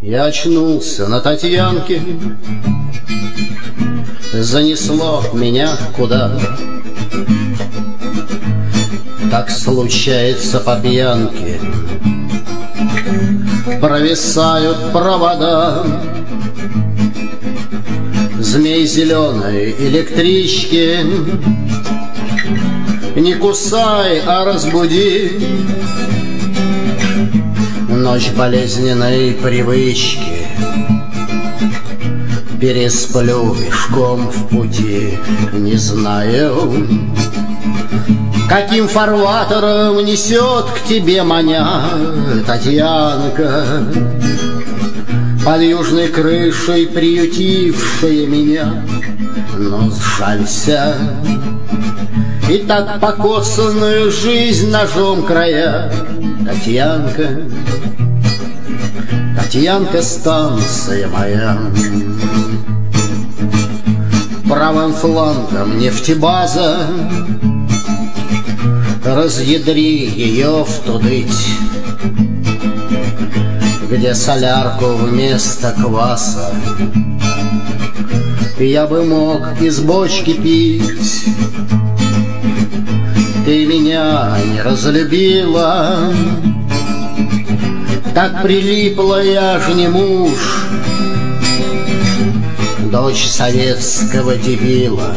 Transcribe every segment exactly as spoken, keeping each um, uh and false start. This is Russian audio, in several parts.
Я очнулся на Татьянке, занесло меня куда. Так случается по пьянке, провисают провода. Змей зеленой электрички, не кусай, а разбуди. Ночь болезненной привычки, пересплю пешком в пути. Не знаю, каким фарватером несет к тебе маня, Татьянка, под южной крышей приютившая меня. Но сжалься, и так покоцанную жизнь ножом края, Татьянка, Татьянка, станция моя. Правым флангом нефтебаза, разъядри ее втудыть, где солярку вместо кваса я бы мог из бочки пить. Ты меня не разлюбила, так прилипла, я ж не муж, дочь советского дебила,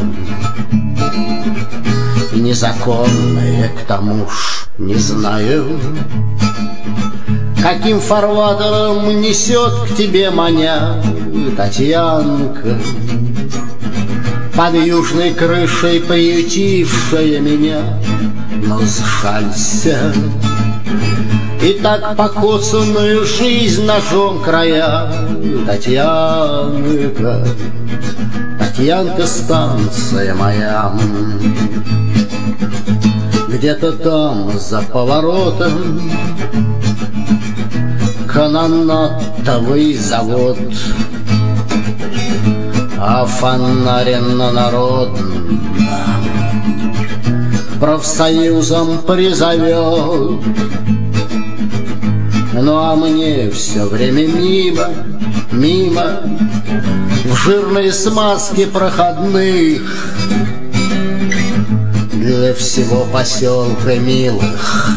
и незаконная к тому ж. Не знаю, каким фарватером несет к тебе маня, Татьянка, под южной крышей приютившая меня. Но сжалься, и так покоцанную жизнь ножом края, Татьянка, Татьянка, станция моя. Где-то там за поворотом канонатовый завод, а фонаренно народно профсоюзом призовет. Ну а мне все время мимо, мимо, в жирной смазке проходных, для всего поселка милых,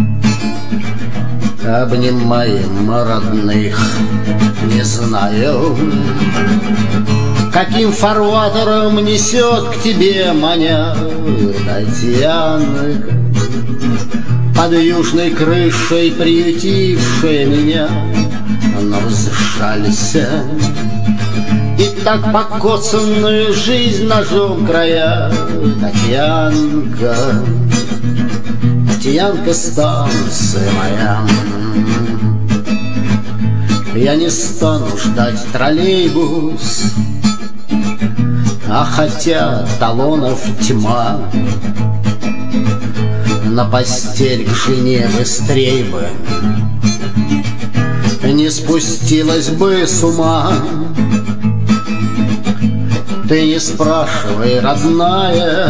обнимаем родных. Не знаю, каким фарватером несет к тебе маня, Татьянка, под южной крышей приютившая меня. Но сжалься, и так покоцанную жизнь ножом края, Татьянка, Татьянка, станция моя. Я не стану ждать троллейбус, а хотя талонов тьма, на постель к жене быстрей бы не спустилась бы с ума. Ты не спрашивай, родная,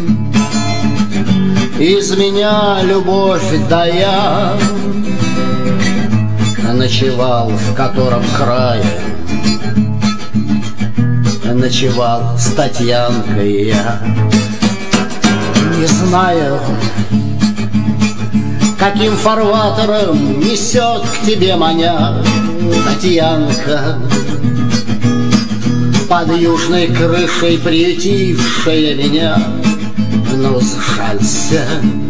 из меня любовь да я, ночевал в котором крае, ночевал с Татьянкой я. Не знаю, каким фарватером несет к тебе маня, Татьянка, под южной крышей приютившая меня. Но сжалься,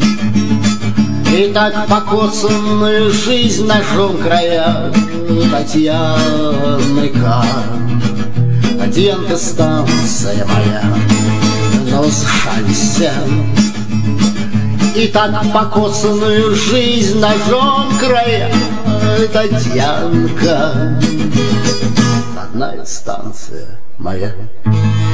и так покоцанную жизнь ножом края, Татьянка, Татьянка, станция моя. Но сжалься, и так покоцанную жизнь ножом края, Татьянка, родная станция моя.